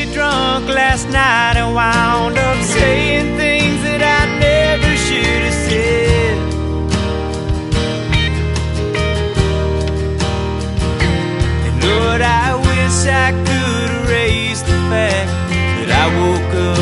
pretty drunk last night and wound up saying things that I never should have said. And Lord, I wish I could erase the fact that I woke